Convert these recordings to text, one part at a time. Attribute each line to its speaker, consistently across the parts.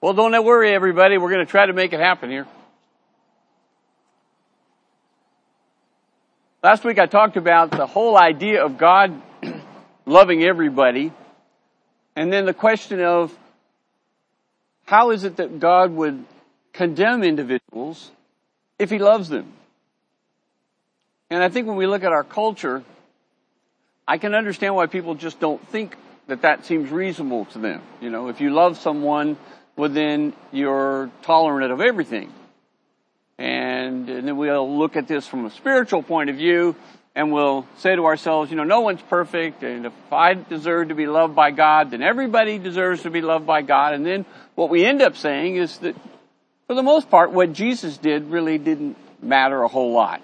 Speaker 1: Well, don't worry, everybody. We're going to try to make it happen here. Last week I talked about the whole idea of God loving everybody, and then the question of how is it that God would condemn individuals if He loves them? And I think when we look at our culture, I can understand why people just don't think that seems reasonable to them. You know, if you love someone, well, then you're tolerant of everything. And then we'll look at this from a spiritual point of view, and we'll say to ourselves, you know, no one's perfect, and if I deserve to be loved by God, then everybody deserves to be loved by God. And then what we end up saying is that, for the most part, what Jesus did really didn't matter a whole lot.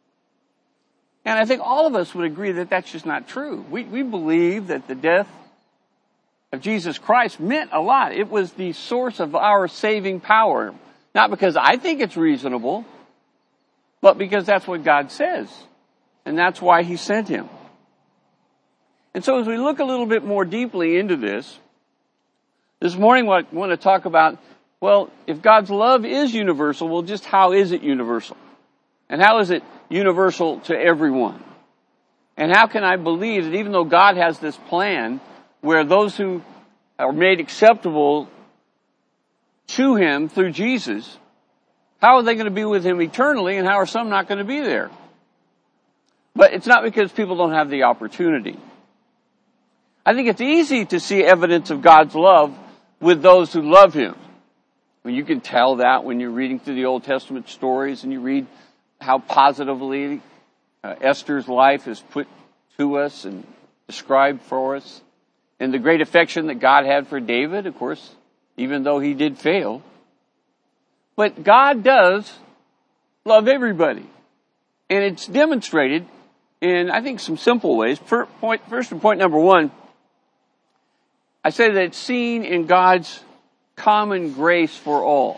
Speaker 1: And I think all of us would agree that that's just not true. We believe that the death of Jesus Christ meant a lot. It was the source of our saving power. Not because I think it's reasonable, but because that's what God says. And that's why He sent Him. And so as we look a little bit more deeply into this morning I want to talk about, well, if God's love is universal, well, just how is it universal? And how is it universal to everyone? And how can I believe that even though God has this plan where those who are made acceptable to Him through Jesus, how are they going to be with Him eternally, and how are some not going to be there? But it's not because people don't have the opportunity. I think it's easy to see evidence of God's love with those who love Him. Well, you can tell that when you're reading through the Old Testament stories and you read how positively Esther's life is put to us and described for us. And the great affection that God had for David, of course, even though he did fail. But God does love everybody. And it's demonstrated in, I think, some simple ways. First, point number one, I say that it's seen in God's common grace for all.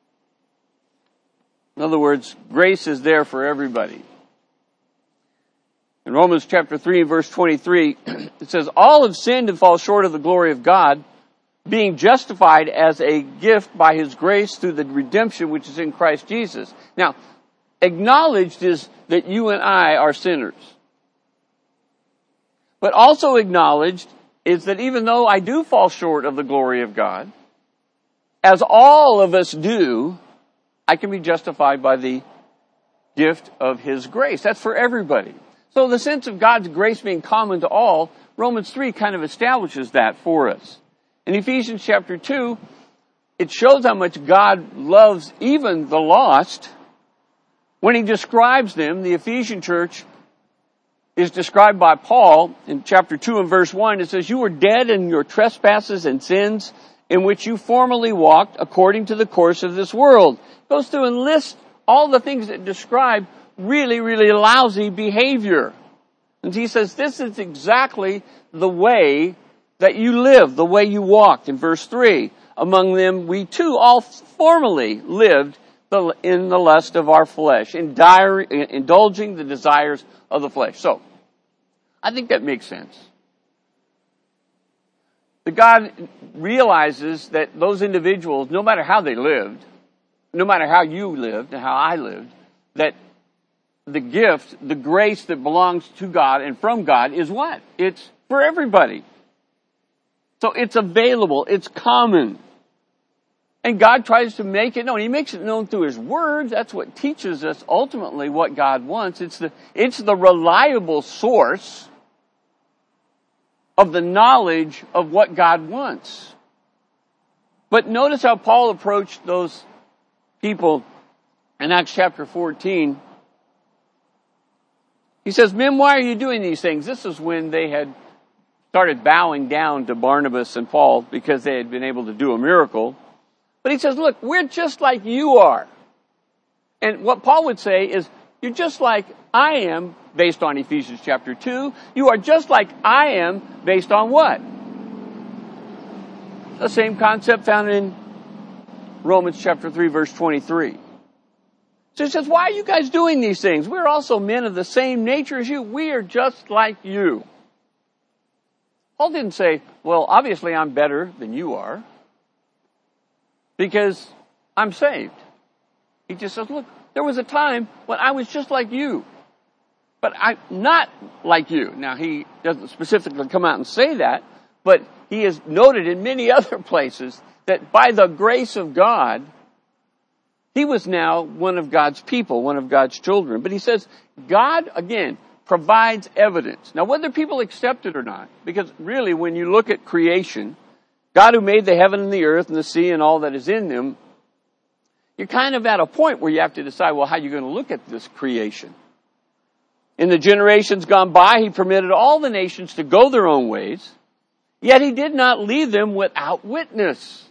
Speaker 1: In other words, grace is there for everybody. In Romans chapter 3 and verse 23, it says, all have sinned and fall short of the glory of God, being justified as a gift by His grace through the redemption which is in Christ Jesus. Now, acknowledged is that you and I are sinners. But also acknowledged is that even though I do fall short of the glory of God, as all of us do, I can be justified by the gift of His grace. That's for everybody. So the sense of God's grace being common to all, Romans 3 kind of establishes that for us. In Ephesians chapter 2, it shows how much God loves even the lost. When He describes them, the Ephesian church is described by Paul in chapter 2 and verse 1. It says, you were dead in your trespasses and sins in which you formerly walked according to the course of this world. It goes through and lists all the things that describe really, really lousy behavior. And he says, this is exactly the way that you lived, the way you walked. In verse 3, among them we too all formerly lived in the lust of our flesh, indulging the desires of the flesh. So, I think that makes sense. But God realizes that those individuals, no matter how they lived, no matter how you lived and how I lived, that the gift, the grace that belongs to God and from God is what? It's for everybody. So it's available. It's common. And God tries to make it known. He makes it known through His words. That's what teaches us ultimately what God wants. It's the reliable source of the knowledge of what God wants. But notice how Paul approached those people in Acts chapter 14. He says, men, why are you doing these things? This is when they had started bowing down to Barnabas and Paul because they had been able to do a miracle. But he says, look, we're just like you are. And what Paul would say is, you're just like I am, based on Ephesians chapter 2. You are just like I am, based on what? The same concept found in Romans chapter 3, verse 23. So he says, why are you guys doing these things? We're also men of the same nature as you. We are just like you. Paul didn't say, well, obviously I'm better than you are. because I'm saved. He just says, look, there was a time when I was just like you, but I'm not like you. Now, he doesn't specifically come out and say that, but he has noted in many other places that by the grace of God, he was now one of God's people, one of God's children. But he says, God, again, provides evidence. Now, whether people accept it or not, because really when you look at creation, God who made the heaven and the earth and the sea and all that is in them, you're kind of at a point where you have to decide, well, how are you going to look at this creation? In the generations gone by, he permitted all the nations to go their own ways, yet he did not leave them without witness.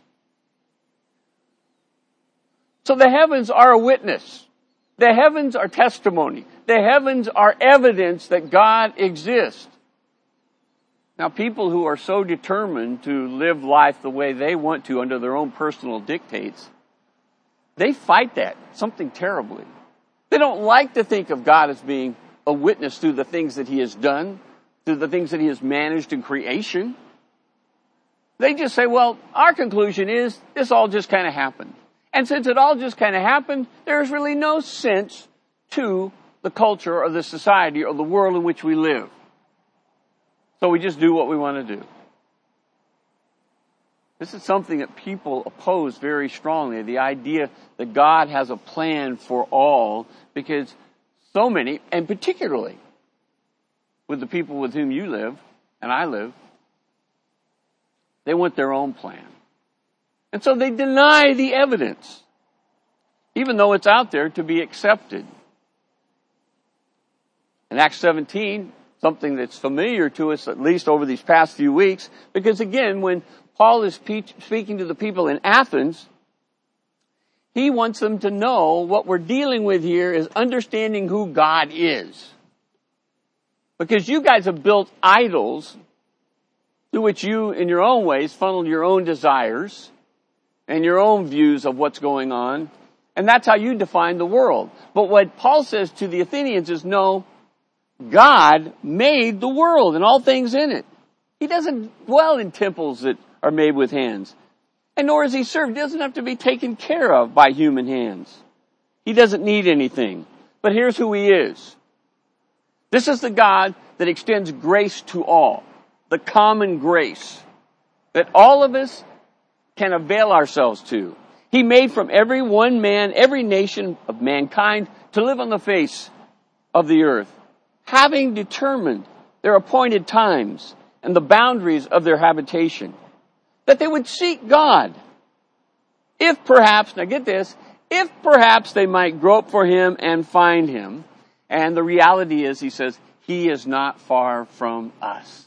Speaker 1: So the heavens are a witness. The heavens are testimony. The heavens are evidence that God exists. Now, people who are so determined to live life the way they want to under their own personal dictates, they fight that, something terribly. They don't like to think of God as being a witness through the things that he has done, through the things that he has managed in creation. They just say, well, our conclusion is this all just kind of happened. And since it all just kind of happened, there's really no sense to the culture or the society or the world in which we live. So we just do what we want to do. This is something that people oppose very strongly, the idea that God has a plan for all, because so many, and particularly with the people with whom you live and I live, they want their own plan. And so they deny the evidence, even though it's out there to be accepted. In Acts 17, something that's familiar to us, at least over these past few weeks, because again, when Paul is speaking to the people in Athens, he wants them to know what we're dealing with here is understanding who God is. Because you guys have built idols through which you, in your own ways, funnel your own desires and your own views of what's going on. And that's how you define the world. But what Paul says to the Athenians is, no, God made the world and all things in it. He doesn't dwell in temples that are made with hands. And nor is he served. He doesn't have to be taken care of by human hands. He doesn't need anything. But here's who he is. This is the God that extends grace to all. The common grace that all of us can avail ourselves to. He made from every one man, every nation of mankind to live on the face of the earth, having determined their appointed times and the boundaries of their habitation, that they would seek God. If perhaps, now get this, if perhaps they might grope for him and find him. And the reality is, he says, he is not far from us.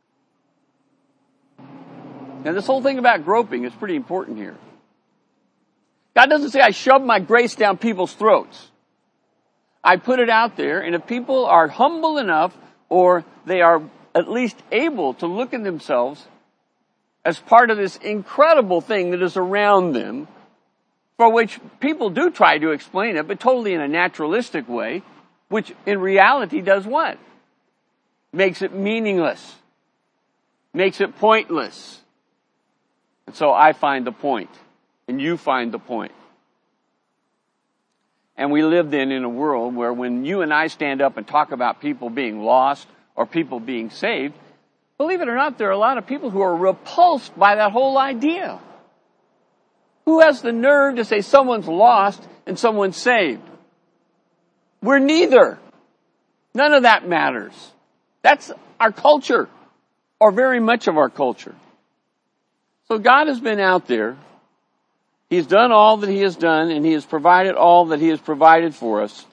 Speaker 1: Now this whole thing about groping is pretty important here. God doesn't say I shove my grace down people's throats. I put it out there, and if people are humble enough, or they are at least able to look at themselves as part of this incredible thing that is around them, for which people do try to explain it, but totally in a naturalistic way, which in reality does what? Makes it meaningless. Makes it pointless. And so I find the point, and you find the point. And we live then in a world where when you and I stand up and talk about people being lost or people being saved, believe it or not, there are a lot of people who are repulsed by that whole idea. Who has the nerve to say someone's lost and someone's saved? We're neither. None of that matters. That's our culture, or very much of our culture. So God has been out there. He's done all that he has done, and he has provided all that he has provided for us.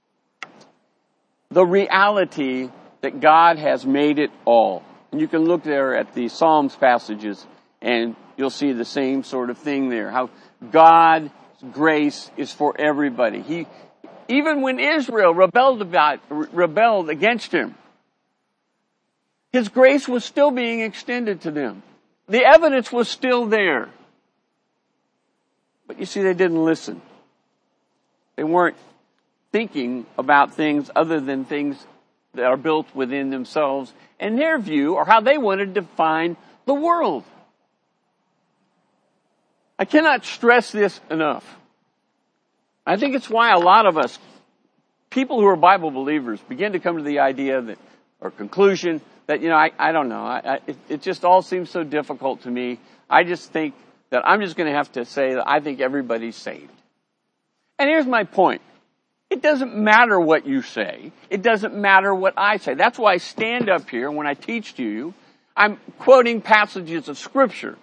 Speaker 1: The reality that God has made it all. And you can look there at the Psalms passages, and you'll see the same sort of thing there. How God's grace is for everybody. Even when Israel rebelled against him, his grace was still being extended to them. The evidence was still there. But you see, they didn't listen. They weren't thinking about things other than things that are built within themselves and their view, or how they wanted to define the world. I cannot stress this enough. I think it's why a lot of us, people who are Bible believers, begin to come to the idea that, or conclusion that, I don't know. It just all seems so difficult to me. I just think that I'm just going to have to say that I think everybody's saved. And here's my point. It doesn't matter what you say. It doesn't matter what I say. That's why I stand up here and when I teach to you, I'm quoting passages of Scripture.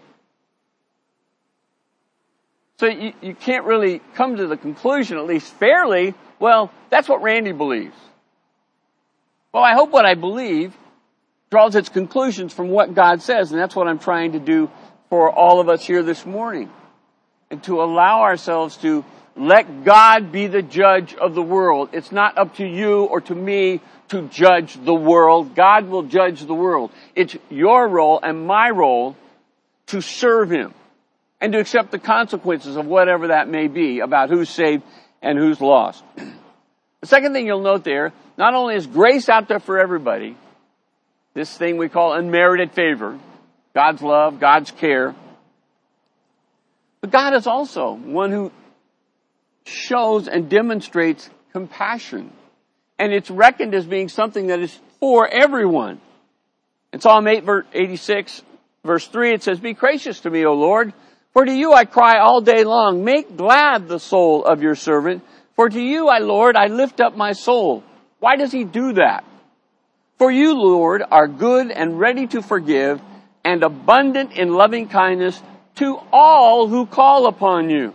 Speaker 1: So you can't really come to the conclusion, at least fairly, well, that's what Randy believes. Well, I hope what I believe draws its conclusions from what God says, and that's what I'm trying to do for all of us here this morning. And to allow ourselves to let God be the judge of the world. It's not up to you or to me to judge the world. God will judge the world. It's your role and my role to serve Him and to accept the consequences of whatever that may be about who's saved and who's lost. The second thing you'll note there, not only is grace out there for everybody, this thing we call unmerited favor, God's love, God's care, but God is also one who shows and demonstrates compassion. And it's reckoned as being something that is for everyone. In Psalm 86, verse 3, it says, "Be gracious to me, O Lord, for to you I cry all day long. Make glad the soul of your servant. For to you, Lord, I lift up my soul." Why does He do that? "For you, Lord, are good and ready to forgive, and abundant in loving kindness to all who call upon you."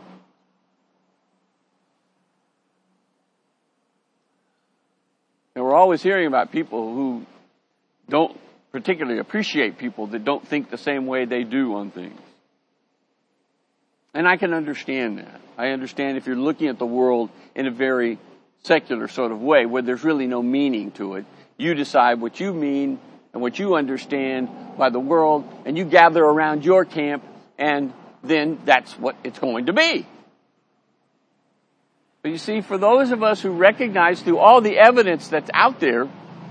Speaker 1: And we're always hearing about people who don't particularly appreciate people that don't think the same way they do on things. And I can understand that. I understand if you're looking at the world in a very secular sort of way, where there's really no meaning to it. You decide what you mean and what you understand by the world, and you gather around your camp, and then that's what it's going to be. But you see, for those of us who recognize through all the evidence that's out there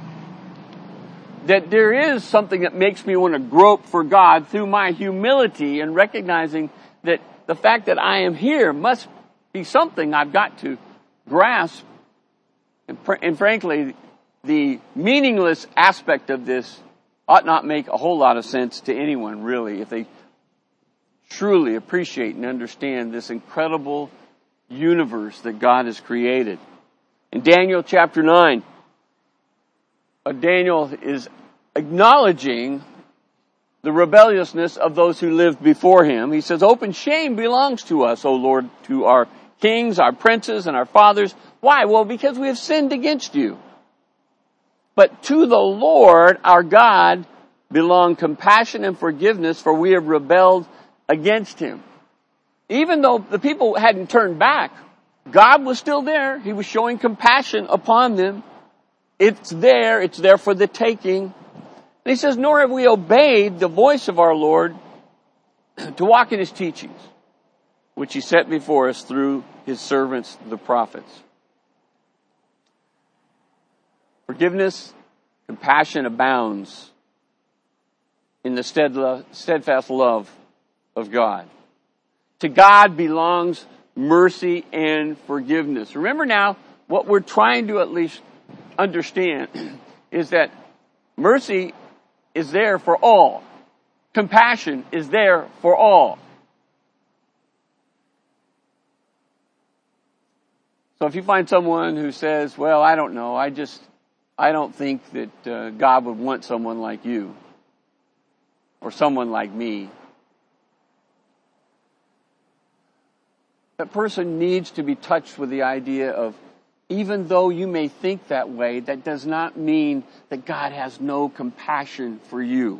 Speaker 1: that there is something that makes me want to grope for God through my humility and recognizing that the fact that I am here must be something I've got to grasp. And frankly, the meaningless aspect of this ought not make a whole lot of sense to anyone, really, if they truly appreciate and understand this incredible universe that God has created. In Daniel chapter 9, Daniel is acknowledging the rebelliousness of those who lived before him. He says, "Open shame belongs to us, O Lord, to our kings, our princes, and our fathers." Why? Well, because we have sinned against you. "But to the Lord our God belong compassion and forgiveness, for we have rebelled against Him." Even though the people hadn't turned back, God was still there. He was showing compassion upon them. It's there for the taking. And He says, "Nor have we obeyed the voice of our Lord to walk in His teachings, which He set before us through His servants, the prophets." Forgiveness, compassion abounds in the steadfast love of God. To God belongs mercy and forgiveness. Remember now, what we're trying to at least understand is that mercy is there for all. Compassion is there for all. So if you find someone who says, "Well, I don't know, I don't think that God would want someone like you or someone like me," that person needs to be touched with the idea of, even though you may think that way, that does not mean that God has no compassion for you.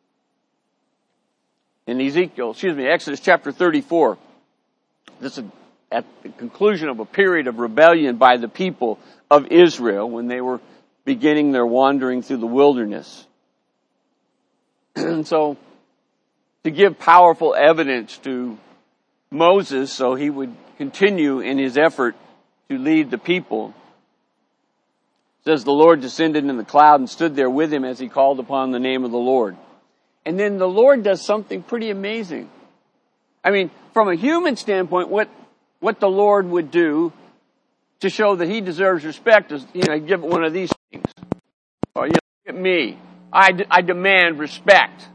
Speaker 1: In Exodus chapter 34, this is at the conclusion of a period of rebellion by the people of Israel when they were beginning their wandering through the wilderness. And so, to give powerful evidence to Moses so he would continue in his effort to lead the people, it says, "The Lord descended in the cloud and stood there with him as he called upon the name of the Lord." And then the Lord does something pretty amazing. I mean, from a human standpoint, what the Lord would do to show that he deserves respect is, give one of these things. Or, look at me. I demand respect.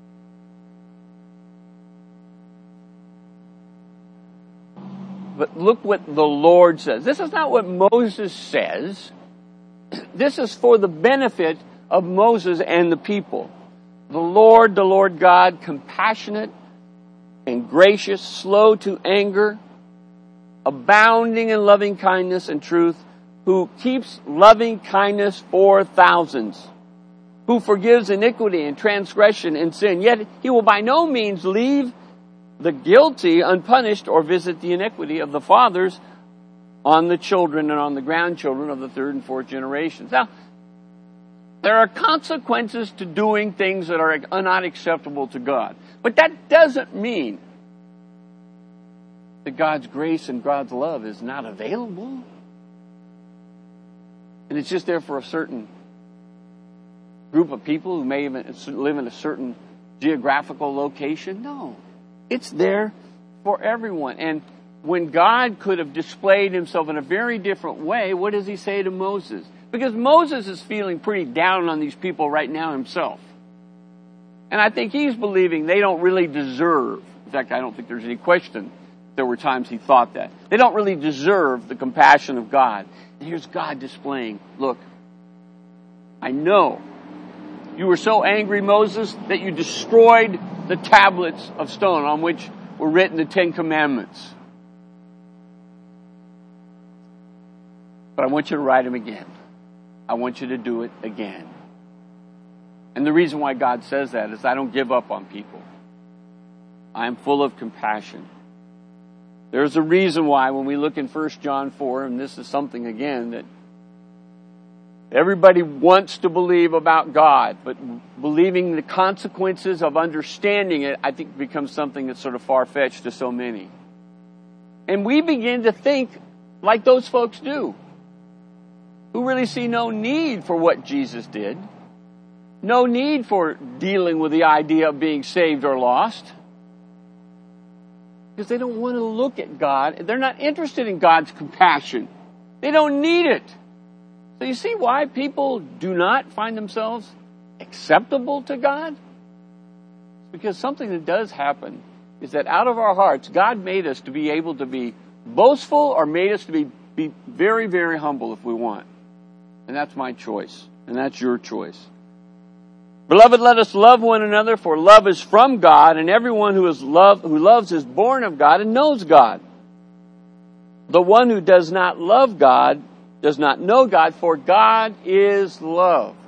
Speaker 1: But look what the Lord says. This is not what Moses says. This is for the benefit of Moses and the people. The Lord God, compassionate and gracious, slow to anger, abounding in loving kindness and truth, who keeps loving kindness for thousands, who forgives iniquity and transgression and sin, yet he will by no means leave the guilty unpunished or visit the iniquity of the fathers on the children and on the grandchildren of the third and fourth generations. Now, there are consequences to doing things that are not acceptable to God. But that doesn't mean that God's grace and God's love is not available. And it's just there for a certain group of people who may even live in a certain geographical location. No. It's there for everyone. And when God could have displayed himself in a very different way, what does he say to Moses? Because Moses is feeling pretty down on these people right now himself. And I think he's believing they don't really deserve. In fact, I don't think there's any question there were times he thought that. They don't really deserve the compassion of God. And here's God displaying, look, I know you were so angry, Moses, that you destroyed the tablets of stone on which were written the Ten Commandments. But I want you to write them again. I want you to do it again. And the reason why God says that is I don't give up on people. I am full of compassion. There's a reason why when we look in 1 John 4, and this is something again that everybody wants to believe about God, but believing the consequences of understanding it, I think becomes something that's sort of far-fetched to so many. And we begin to think like those folks do, who really see no need for what Jesus did, no need for dealing with the idea of being saved or lost, because they don't want to look at God. They're not interested in God's compassion. They don't need it. So you see why people do not find themselves acceptable to God? Because something that does happen is that out of our hearts, God made us to be able to be boastful or made us to be very, very humble if we want. And that's my choice. And that's your choice. Beloved, let us love one another, for love is from God, and everyone who loves is born of God and knows God. The one who does not love God does not know God, for God is love.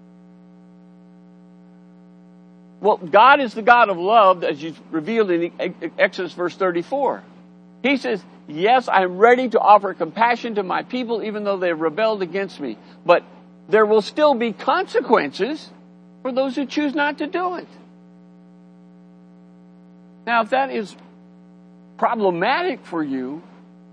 Speaker 1: Well, God is the God of love, as He's revealed in Exodus verse 34. He says, yes, I'm ready to offer compassion to my people, even though they've rebelled against me. But there will still be consequences for those who choose not to do it. Now, if that is problematic for you,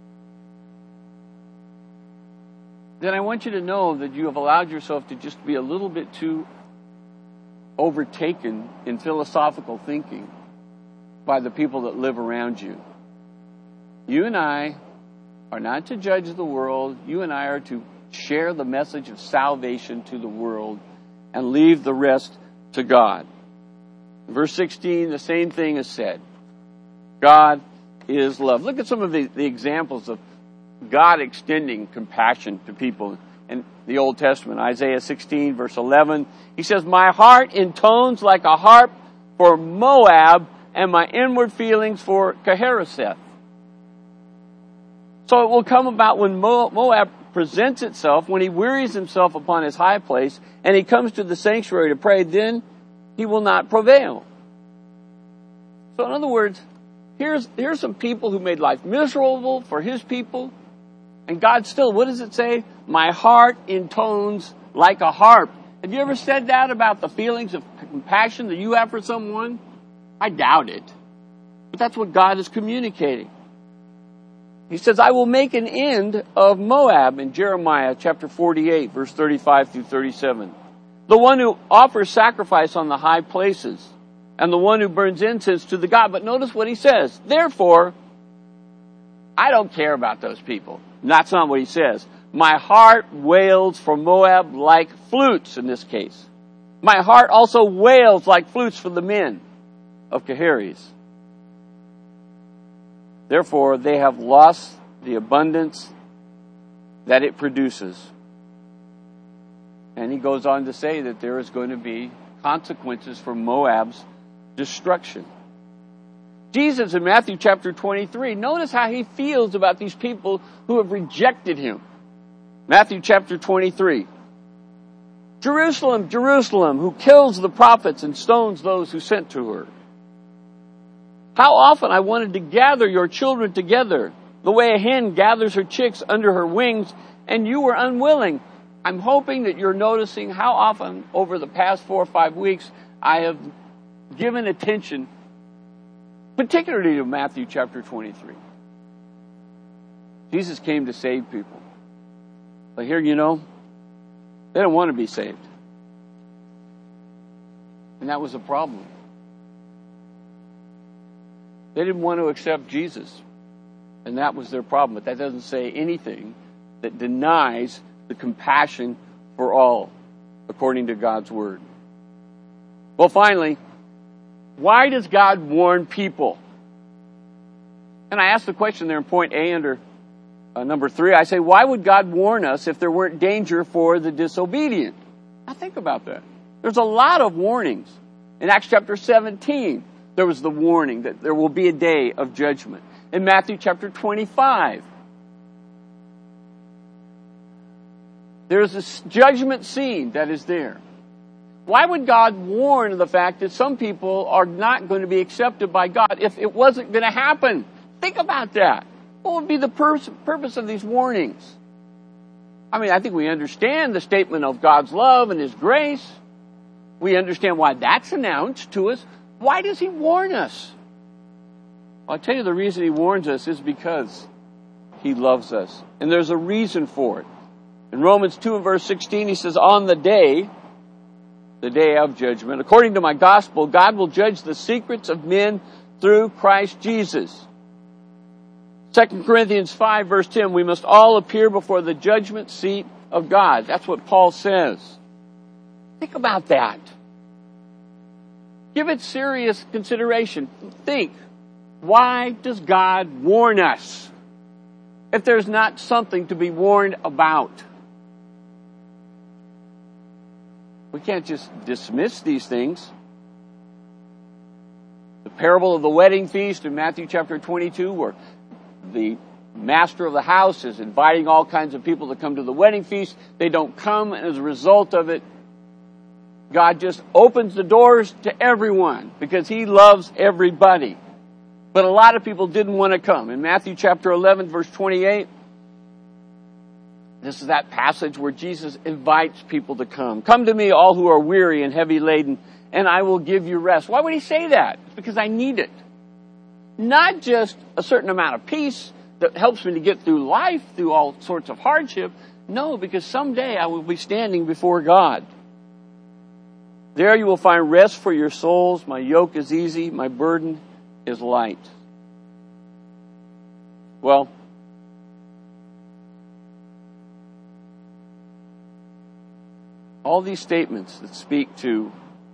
Speaker 1: then I want you to know that you have allowed yourself to just be a little bit too overtaken in philosophical thinking by the people that live around you. You and I are not to judge the world. You and I are to share the message of salvation to the world and leave the rest to God. In verse 16, the same thing is said. God is love. Look at some of the examples of God extending compassion to people in the Old Testament. Isaiah 16, verse 11. He says, my heart intones like a harp for Moab, and my inward feelings for Kehareseth. So it will come about when Moab presents itself, when he wearies himself upon his high place, and he comes to the sanctuary to pray, then he will not prevail. So in other words, here's some people who made life miserable for his people, and God still, what does it say? My heart intones like a harp. Have you ever said that about the feelings of compassion that you have for someone? I doubt it. But that's what God is communicating. He says, I will make an end of Moab in Jeremiah chapter 48, verse 35 through 37. The one who offers sacrifice on the high places, and the one who burns incense to the god. But notice what he says. Therefore, I don't care about those people. That's not what he says. My heart wails for Moab like flutes in this case. My heart also wails like flutes for the men of Kehariz. Therefore, they have lost the abundance that it produces. And he goes on to say that there is going to be consequences for Moab's destruction. Jesus in Matthew chapter 23, notice how he feels about these people who have rejected him. Matthew chapter 23. Jerusalem, Jerusalem, who kills the prophets and stones those who sent to her. How often I wanted to gather your children together, the way a hen gathers her chicks under her wings, and you were unwilling. I'm hoping that you're noticing how often over the past 4 or 5 weeks I have given attention, particularly to Matthew chapter 23. Jesus came to save people. But here, they don't want to be saved. And that was a problem. They didn't want to accept Jesus. And that was their problem. But that doesn't say anything that denies the compassion for all, according to God's word. Well, finally, why does God warn people? And I asked the question there in point A under number 3. I say, why would God warn us if there weren't danger for the disobedient? Now think about that. There's a lot of warnings. In Acts chapter 17, there was the warning that there will be a day of judgment. In Matthew chapter 25, there is this judgment scene that is there. Why would God warn of the fact that some people are not going to be accepted by God if it wasn't going to happen? Think about that. What would be the purpose of these warnings? I think we understand the statement of God's love and His grace. We understand why that's announced to us. Why does He warn us? Well, I'll tell you the reason He warns us is because He loves us. And there's a reason for it. In Romans 2 and verse 16, He says, on the day of judgment, according to my gospel, God will judge the secrets of men through Christ Jesus. 2 Corinthians 5 verse 10, we must all appear before the judgment seat of God. That's what Paul says. Think about that. Give it serious consideration. Think, why does God warn us if there's not something to be warned about? We can't just dismiss these things. The parable of the wedding feast in Matthew chapter 22, where the master of the house is inviting all kinds of people to come to the wedding feast. They don't come, and as a result of it, God just opens the doors to everyone because He loves everybody. But a lot of people didn't want to come. In Matthew chapter 11, verse 28, this is that passage where Jesus invites people to come. Come to me, all who are weary and heavy laden, and I will give you rest. Why would He say that? It's because I need it. Not just a certain amount of peace that helps me to get through life, through all sorts of hardship. No, because someday I will be standing before God. There you will find rest for your souls. My yoke is easy. My burden is light. Well, all these statements that speak to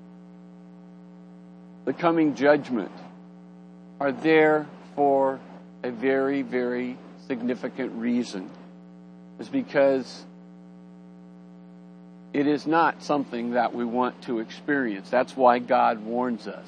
Speaker 1: the coming judgment are there for a very, very significant reason. It's because it is not something that we want to experience. That's why God warns us.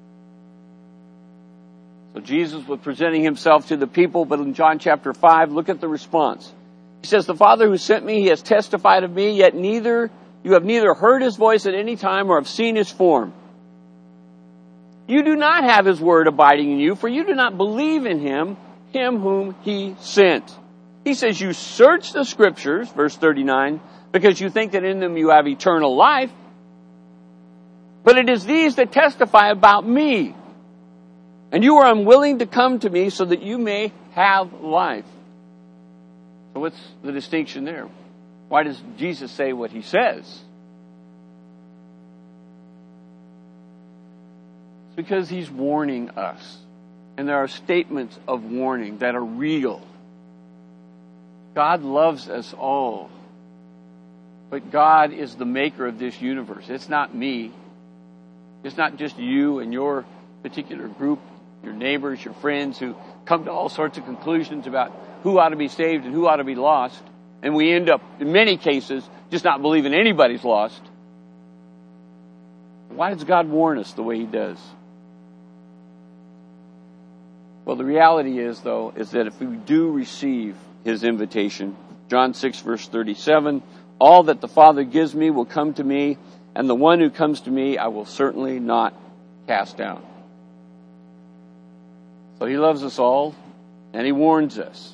Speaker 1: So Jesus was presenting Himself to the people, but in John chapter 5, look at the response. He says, the Father who sent me, He has testified of me, yet you have neither heard His voice at any time or have seen His form. You do not have His word abiding in you, for you do not believe in Him whom He sent. He says, you search the Scriptures, verse 39, because you think that in them you have eternal life. But it is these that testify about me. And you are unwilling to come to me so that you may have life. So what's the distinction there? Why does Jesus say what He says? because He's warning us. And there are statements of warning that are real. God loves us all. But God is the maker of this universe. It's not me. It's not just you and your particular group, your neighbors, your friends who come to all sorts of conclusions about who ought to be saved and who ought to be lost. And we end up, in many cases, just not believing anybody's lost. Why does God warn us the way He does? Well, the reality is, though, is that if we do receive His invitation, John 6, verse 37, all that the Father gives me will come to me, and the one who comes to me I will certainly not cast down. So He loves us all, and He warns us.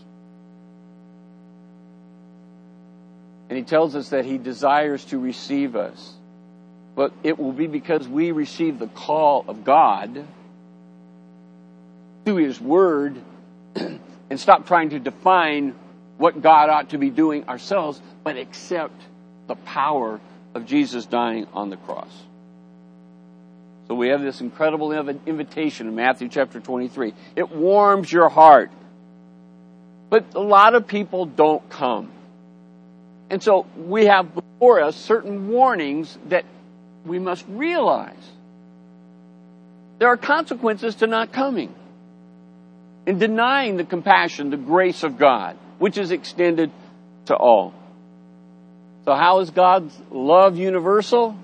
Speaker 1: And He tells us that He desires to receive us. But it will be because we receive the call of God through His Word and stop trying to define what God ought to be doing ourselves, but accept the power of Jesus dying on the cross. So we have this incredible invitation in Matthew chapter 23. It warms your heart. But a lot of people don't come. And so we have before us certain warnings that we must realize. There are consequences to not coming. In denying the compassion, the grace of God, which is extended to all. So how is God's love universal?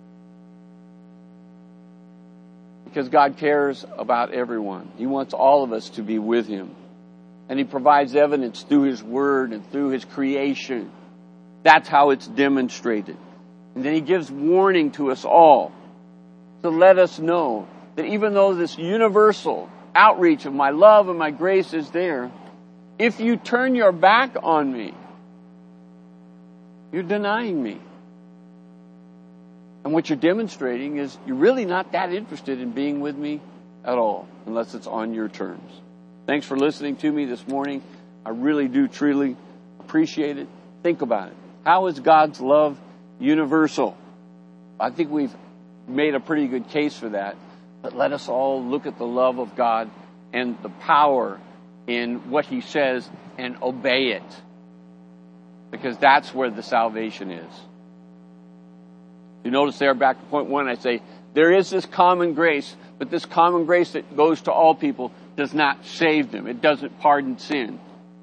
Speaker 1: Because God cares about everyone. He wants all of us to be with Him. And He provides evidence through His Word and through His creation. That's how it's demonstrated. And then He gives warning to us all to let us know that even though this universal outreach of my love and my grace is there, if you turn your back on me, you're denying me. And what you're demonstrating is you're really not that interested in being with me at all, unless it's on your terms. Thanks for listening to me this morning. I really do truly appreciate it. Think about it. How is God's love universal? I think we've made a pretty good case for that. But let us all look at the love of God and the power in what He says and obey it. Because that's where the salvation is. You notice there back to point 1, I say, there is this common grace, but this common grace that goes to all people does not save them. It doesn't pardon sin.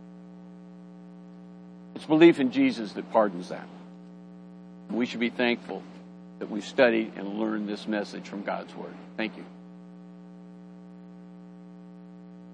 Speaker 1: It's belief in Jesus that pardons that. We should be thankful that we've studied and learned this message from God's Word. Thank you.